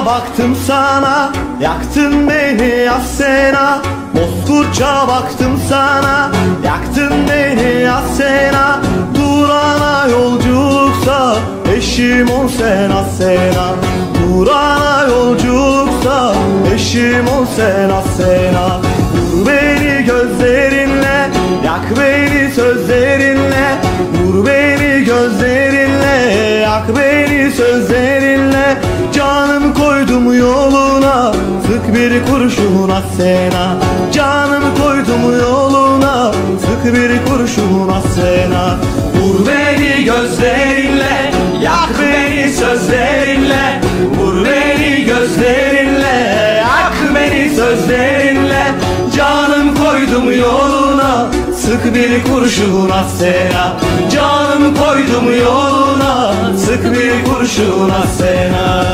baktım sana, yaktın beni Asena. Bozkurtça baktım sana, yaktın beni Asena. Durana yolculuksa eşim ol sen Asena. Durana yolculuksa eşim ol sen Asena. Vur beni gözlerinle, yak beni sözlerinle. Vur beni gözlerinle, yak beni sözlerinle. Canım koydum yoluna, sık bir kurşun Asena. Canım koydum yoluna, sık bir kurşun Asena. Vur beni gözlerinle, yak beni sözlerinle. Vur beni gözlerinle, yak beni sözlerinle. Canım koydum yoluna, sık bir kurşun Asena. Canım koydum yoluna, sık bir kurşun Asena.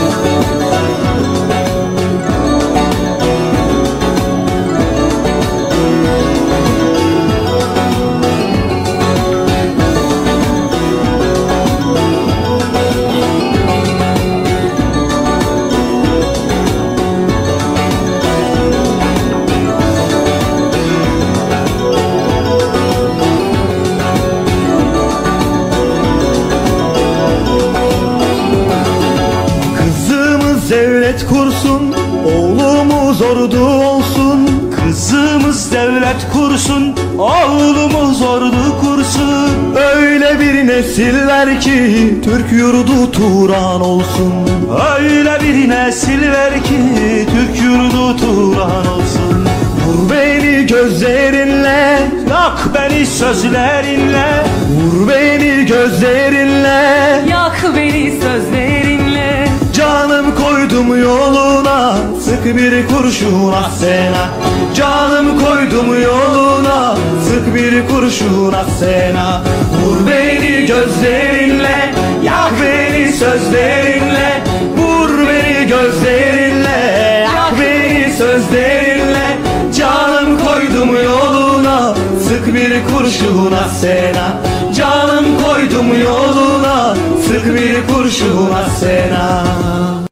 Devlet kursun, oğlumuz ordu olsun. Kızımız devlet kursun, oğlumuz ordu kursun. Öyle bir nesil ver ki Türk yurdu Turan olsun. Öyle bir nesil ver ki Türk yurdu Turan olsun. Vur beni gözlerinle, yak beni sözlerinle. Vur beni gözlerinle, yak beni sözlerinle. Canım koydum yoluna, sık bir kurşun Asena. Canım koydum yoluna, sık bir kurşun Asena. Vur beni gözlerinle, yak beni sözlerinle. Vur beni gözlerinle, yak beni sözlerinle. Canım koydum yoluna, sık bir kurşun Asena. Canım koydum yoluna, sık bir kurşun Asena.